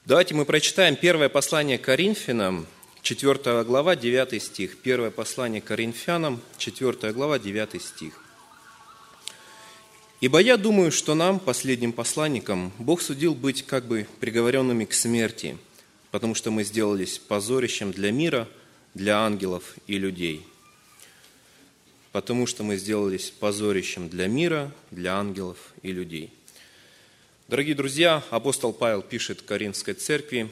Давайте мы прочитаем первое послание к Коринфянам, 4 глава, 9 стих. Первое послание к Коринфянам, 4 глава, 9 стих. «Ибо я думаю, что нам, последним посланникам, Бог судил быть как бы приговоренными к смерти, потому что мы сделались позорищем для мира, для ангелов и людей». Потому что мы сделались позорищем для мира, для ангелов и людей. Дорогие друзья, апостол Павел пишет Коринфской церкви.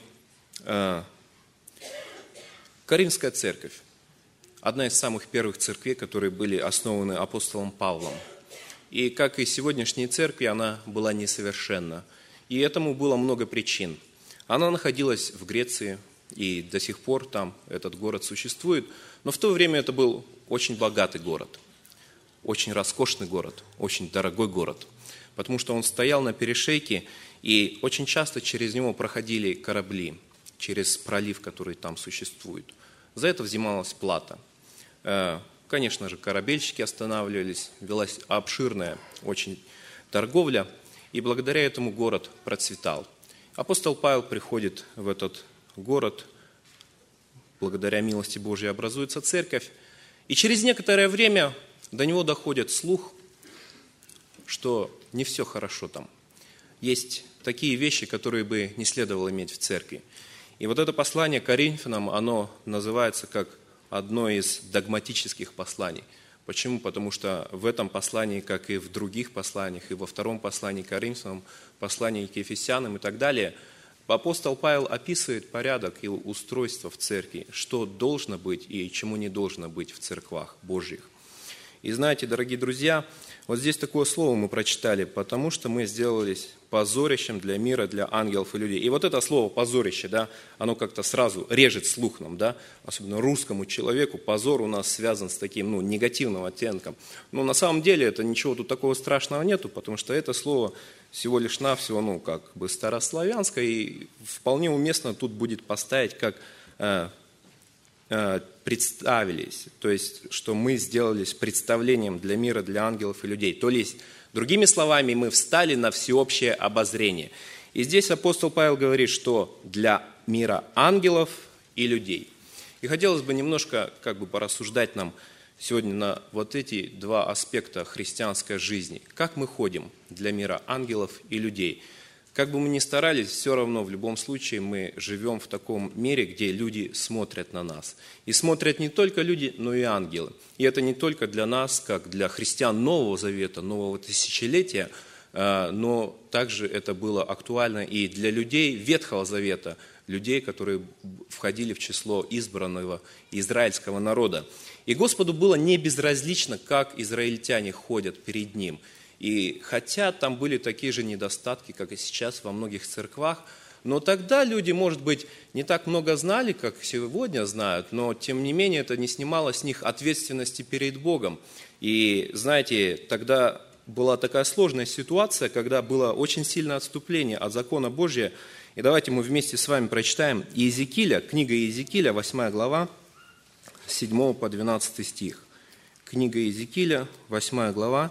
Коринфская церковь – одна из самых первых церквей, которые были основаны апостолом Павлом. И как и сегодняшние церкви, она была несовершенна. И этому было много причин. Она находилась в Греции, и до сих пор там этот город существует. Но в то время это был очень богатый город, очень роскошный город, очень дорогой город. Потому что он стоял на перешейке, и очень часто через него проходили корабли, через пролив, который там существует. За это взималась плата. Конечно же, корабельщики останавливались, велась обширная очень торговля, и благодаря этому город процветал. Апостол Павел приходит в этот город, благодаря милости Божьей образуется церковь, и через некоторое время до него доходит слух, что не все хорошо там. Есть такие вещи, которые бы не следовало иметь в церкви. И вот это послание к Коринфянам, оно называется как одно из догматических посланий. Почему? Потому что в этом послании, как и в других посланиях, и во втором послании к Коринфянам, послании к Ефесянам и так далее, апостол Павел описывает порядок и устройство в церкви, что должно быть и чему не должно быть в церквах Божьих. И знаете, дорогие друзья, вот здесь такое слово мы прочитали, потому что мы сделались позорищем для мира, для ангелов и людей. И вот это слово «позорище», да, оно как-то сразу режет слух нам, да, особенно русскому человеку. Позор у нас связан с таким, негативным оттенком. Но на самом деле это ничего тут такого страшного нету, потому что это слово всего лишь навсего, как бы старославянское, и вполне уместно тут будет поставить как представились, то есть, что мы сделались представлением для мира, для ангелов и людей. То есть, другими словами, мы встали на всеобщее обозрение. И здесь апостол Павел говорит, что для мира ангелов и людей. И хотелось бы немножко порассуждать нам сегодня на вот эти два аспекта христианской жизни. Как мы ходим для мира ангелов и людей? Как бы мы ни старались, все равно в любом случае мы живем в таком мире, где люди смотрят на нас. И смотрят не только люди, но и ангелы. И это не только для нас, как для христиан Нового Завета, нового тысячелетия, но также это было актуально и для людей Ветхого Завета, людей, которые входили в число избранного израильского народа. И Господу было не безразлично, как израильтяне ходят перед Ним. И хотя там были такие же недостатки, как и сейчас во многих церквах, но тогда люди, может быть, не так много знали, как сегодня знают, но тем не менее это не снимало с них ответственности перед Богом. И знаете, тогда была такая сложная ситуация, когда было очень сильное отступление от закона Божия. И давайте мы вместе с вами прочитаем Иезекииля, книга Иезекииля, 8 глава, с 7 по 12 стих. Книга Иезекииля, 8 глава,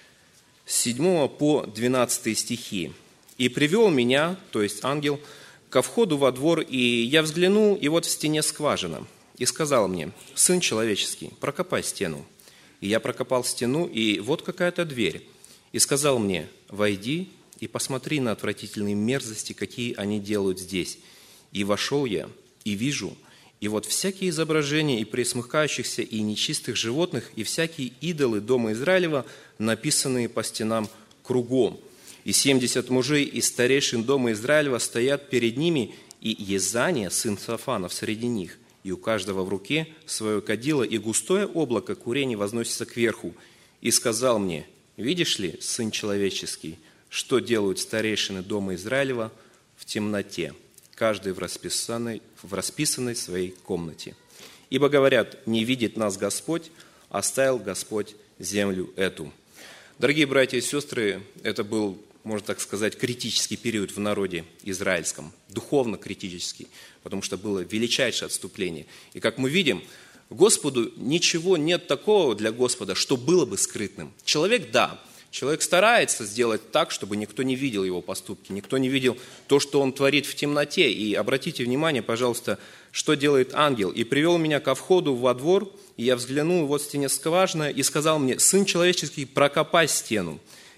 с 7 по 12 стихи. «И привел меня, то есть ангел, ко входу во двор, и я взглянул, и вот в стене скважина. И сказал мне: сын человеческий, прокопай стену. И я прокопал стену, и вот какая-то дверь. И сказал мне: войди и посмотри на отвратительные мерзости, какие они делают здесь. И вошел я, и вижу, и вот всякие изображения и пресмыкающихся, и нечистых животных, и всякие идолы дома Израилева, написанные по стенам кругом. И 70 мужей из старейшин дома Израилева стоят перед ними, и Езания, сын Сафанов, среди них. И у каждого в руке свое кадило, и густое облако курения возносится кверху. И сказал мне: видишь ли, сын человеческий, что делают старейшины дома Израилева в темноте, каждый в расписанной своей комнате. Ибо говорят: не видит нас Господь, оставил Господь землю эту». Дорогие братья и сестры, это был, можно так сказать, критический период в народе израильском, духовно критический, потому что было величайшее отступление. И как мы видим, Господу ничего нет такого для Господа, что было бы скрытным. Человек, да, Человек старается сделать так, чтобы никто не видел его поступки, никто не видел то, что он творит в темноте. И обратите внимание, пожалуйста, что делает ангел. «И привел меня ко входу во двор, и я взглянул, вот в стене скважина, и сказал мне: Сын человеческий, прокопай стену».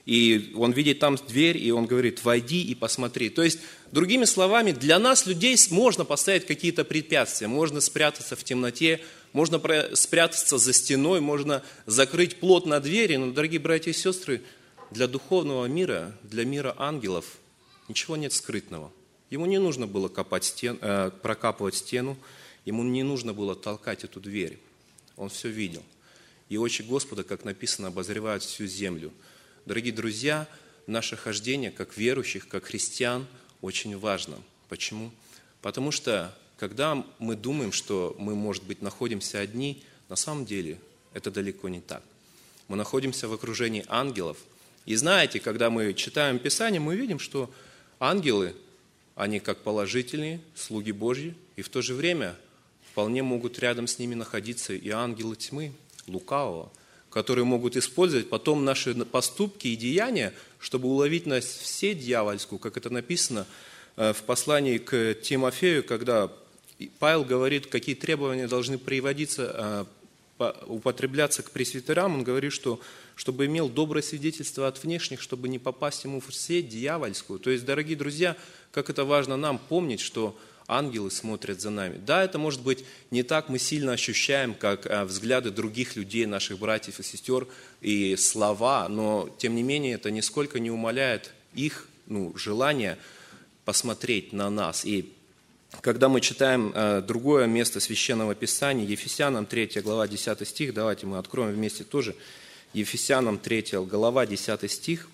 И он видит там дверь, и он говорит: войди и посмотри. То есть, другими словами, для нас, людей, можно поставить какие-то препятствия. Можно спрятаться в темноте, можно спрятаться за стеной, можно закрыть плотно двери. Но, дорогие братья и сестры, для духовного мира, для мира ангелов ничего нет скрытного. Ему не нужно было прокапывать стену, ему не нужно было толкать эту дверь. Он все видел. И очи Господа, как написано, обозревают всю землю. Дорогие друзья, наше хождение как верующих, как христиан очень важно. Почему? Потому что, когда мы думаем, что мы, может быть, находимся одни, на самом деле это далеко не так. Мы находимся в окружении ангелов. И знаете, когда мы читаем Писание, мы видим, что ангелы, они как положительные, слуги Божьи, и в то же время вполне могут рядом с ними находиться и ангелы тьмы, лукавого, которые могут использовать потом наши поступки и деяния, чтобы уловить нас все дьявольскую, как это написано в послании к Тимофею, когда Павел говорит, какие требования должны приводиться, употребляться к пресвитерам. Он говорит, что чтобы имел доброе свидетельство от внешних, чтобы не попасть ему в сеть дьявольскую. То есть, дорогие друзья, как это важно нам помнить, что ангелы смотрят за нами. Да, это может быть не так мы сильно ощущаем, как взгляды других людей, наших братьев и сестер, и слова, но тем не менее это нисколько не умаляет их желание посмотреть на нас. И когда мы читаем другое место Священного Писания, Ефесянам 3 глава 10 стих, давайте мы откроем вместе тоже, Ефесянам 3 глава 10 стих,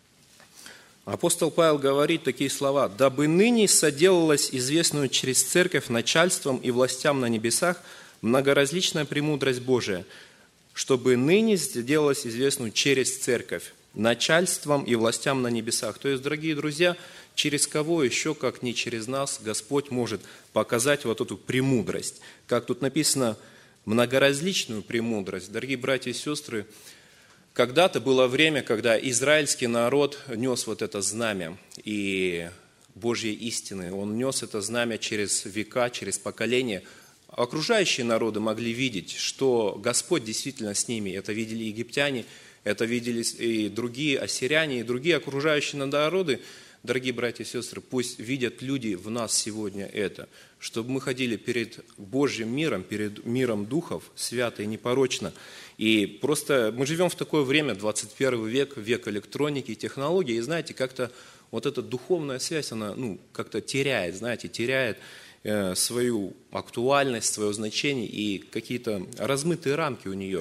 апостол Павел говорит такие слова: «Дабы ныне соделалась известную через церковь начальством и властям на небесах многоразличная премудрость Божия, чтобы ныне сделалась известную через церковь начальством и властям на небесах». То есть, дорогие друзья, через кого еще, как не через нас, Господь может показать вот эту премудрость. Как тут написано, многоразличную премудрость. Дорогие братья и сестры, когда-то было время, когда израильский народ нес вот это знамя и Божьей истины. Он нес это знамя через века, через поколения. Окружающие народы могли видеть, что Господь действительно с ними. Это видели египтяне, это видели и другие ассиряне, и другие окружающие народы. Дорогие братья и сестры, пусть видят люди в нас сегодня это, чтобы мы ходили перед Божьим миром, перед миром духов, свято и непорочно. И просто мы живем в такое время, 21 век, век электроники и технологий, и знаете, как-то вот эта духовная связь, она как-то теряет, теряет свою актуальность, свое значение и какие-то размытые рамки у нее.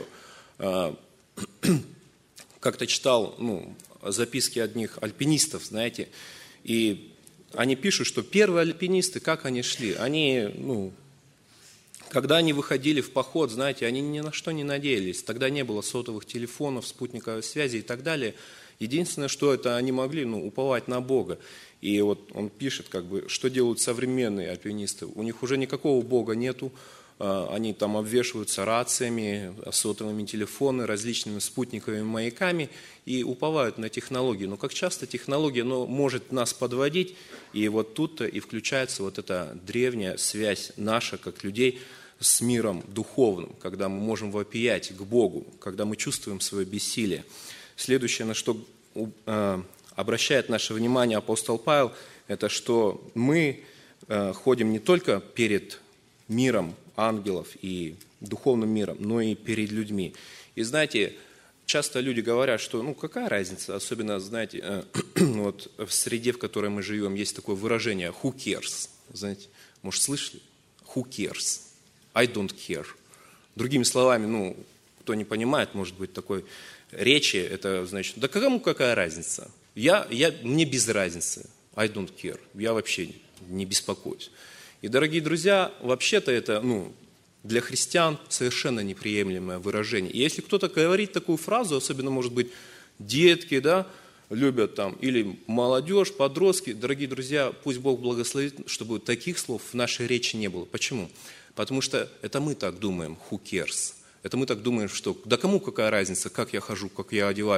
Как-то читал записки одних альпинистов, знаете, и они пишут, что первые альпинисты, как они шли, они, когда они выходили в поход, знаете, они ни на что не надеялись, тогда не было сотовых телефонов, спутниковой связи и так далее. Единственное, что это они могли, уповать на Бога. И вот он пишет, что делают современные альпинисты. У них уже никакого Бога нету, они там обвешиваются рациями, сотовыми телефонами, различными спутниковыми маяками и уповают на технологии. Но как часто технология может нас подводить, и вот тут-то и включается вот эта древняя связь наша, как людей, с миром духовным, когда мы можем вопиять к Богу, когда мы чувствуем свое бессилие. Следующее, на что обращает наше внимание апостол Павел, это что мы ходим не только перед миром ангелов и духовным миром, но и перед людьми. И знаете, часто люди говорят, что какая разница, особенно, знаете, вот в среде, в которой мы живем, есть такое выражение «who cares?». Знаете, может, слышали? «Who cares? I don't care». Другими словами, кто не понимает, может быть, такой речи, это значит, да кому какая разница? Мне без разницы. I don't care. Я вообще не беспокоюсь. И, дорогие друзья, вообще-то это, для христиан совершенно неприемлемое выражение. И если кто-то говорит такую фразу, особенно, может быть, детки, любят там, или молодежь, подростки, дорогие друзья, пусть Бог благословит, чтобы таких слов в нашей речи не было. Почему? Потому что это мы так думаем, who cares? Это мы так думаем, что да кому какая разница, как я хожу, как я одеваюсь.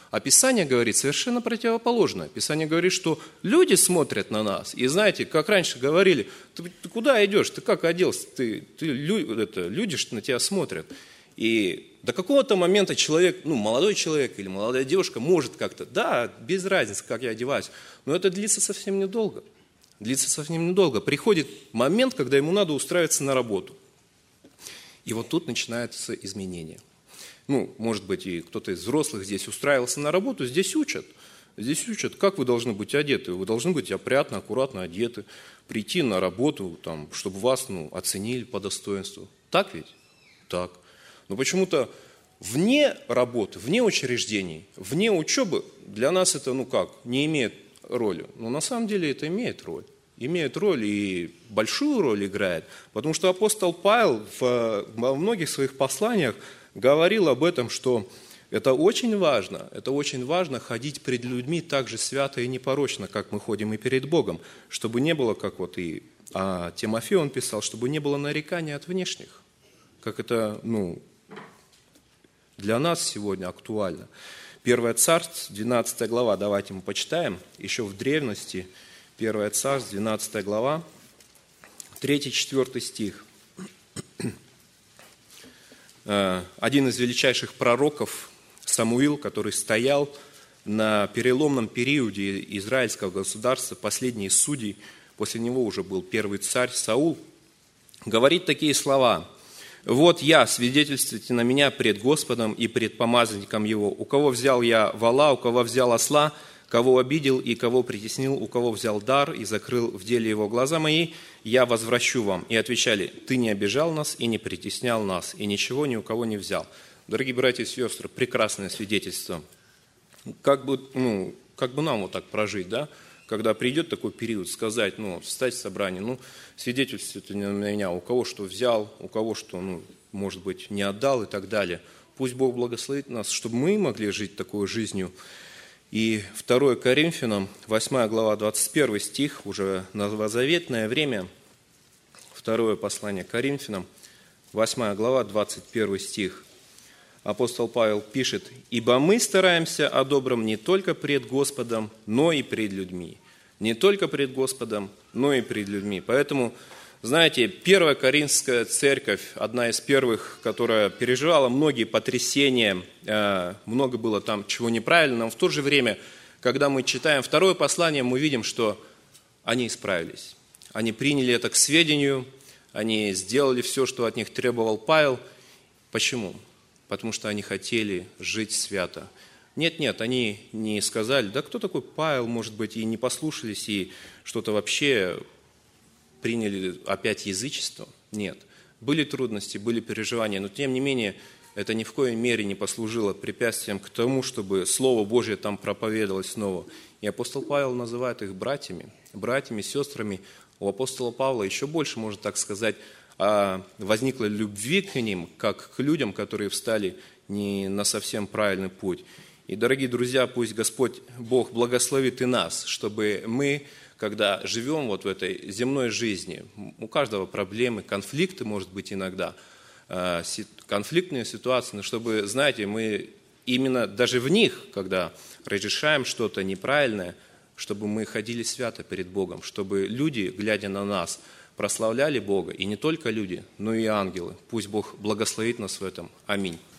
А Писание говорит совершенно противоположное. Писание говорит, что люди смотрят на нас. И знаете, как раньше говорили, ты куда идешь, ты как оделся, люди на тебя смотрят. И до какого-то момента человек, молодой человек или молодая девушка может как-то, да, без разницы, как я одеваюсь, но это длится совсем недолго. Приходит момент, когда ему надо устраиваться на работу. И вот тут начинаются изменения. Может быть, и кто-то из взрослых здесь устраивался на работу, здесь учат, как вы должны быть одеты. Вы должны быть опрятно, аккуратно одеты, прийти на работу, чтобы вас оценили по достоинству. Так ведь? Так. Но почему-то вне работы, вне учреждений, вне учебы для нас это, не имеет роли. Но на самом деле это имеет роль. Имеет роль и большую роль играет. Потому что апостол Павел во многих своих посланиях говорил об этом, что это очень важно ходить перед людьми так же свято и непорочно, как мы ходим и перед Богом, чтобы не было, как Тимофею он писал, чтобы не было нарекания от внешних, как это, для нас сегодня актуально. 1 Царств, 12 глава, давайте мы почитаем, еще в древности, 1 Царств, 12 глава, 3-4 стих. Один из величайших пророков, Самуил, который стоял на переломном периоде израильского государства, последний из судей, после него уже был первый царь Саул, говорит такие слова: «Вот я, свидетельствуйте на меня пред Господом и пред помазанником Его, у кого взял я вола, у кого взял осла, кого обидел и кого притеснил, у кого взял дар и закрыл в деле его глаза мои, я возвращу вам». И отвечали: «Ты не обижал нас и не притеснял нас, и ничего ни у кого не взял». Дорогие братья и сестры, прекрасное свидетельство. Как бы нам вот так прожить, да? Когда придет такой период, сказать, встать в собрание, свидетельствуйте на меня, у кого что взял, у кого что, может быть, не отдал и так далее. Пусть Бог благословит нас, чтобы мы могли жить такой жизнью. И 2 Коринфянам, 8 глава, 21 стих, уже новозаветное время, 2 послание Коринфянам, 8 глава, 21 стих. Апостол Павел пишет: «Ибо мы стараемся о добром не только пред Господом, но и пред людьми». Не только пред Господом, но и пред людьми. Поэтому, знаете, Первая Коринфская церковь, одна из первых, которая переживала многие потрясения, много было там чего неправильно, но в то же время, когда мы читаем второе послание, мы видим, что они исправились. Они приняли это к сведению, они сделали все, что от них требовал Павел. Почему? Потому что они хотели жить свято. Нет, они не сказали, да кто такой Павел, может быть, и не послушались, и что-то вообще приняли опять язычество. Нет, были трудности, были переживания, но тем не менее это ни в коей мере не послужило препятствием к тому, чтобы Слово Божье там проповедовалось снова. И апостол Павел называет их братьями, сестрами. У апостола Павла еще больше, можно так сказать, возникла любви к ним, как к людям, которые встали не на совсем правильный путь. И, дорогие друзья, пусть Господь Бог благословит и нас, чтобы мы, когда живем вот в этой земной жизни, у каждого проблемы, конфликты, может быть, иногда, конфликтные ситуации, но чтобы, знаете, мы именно даже в них, когда разрешаем что-то неправильное, чтобы мы ходили свято перед Богом, чтобы люди, глядя на нас, прославляли Бога, и не только люди, но и ангелы. Пусть Бог благословит нас в этом. Аминь.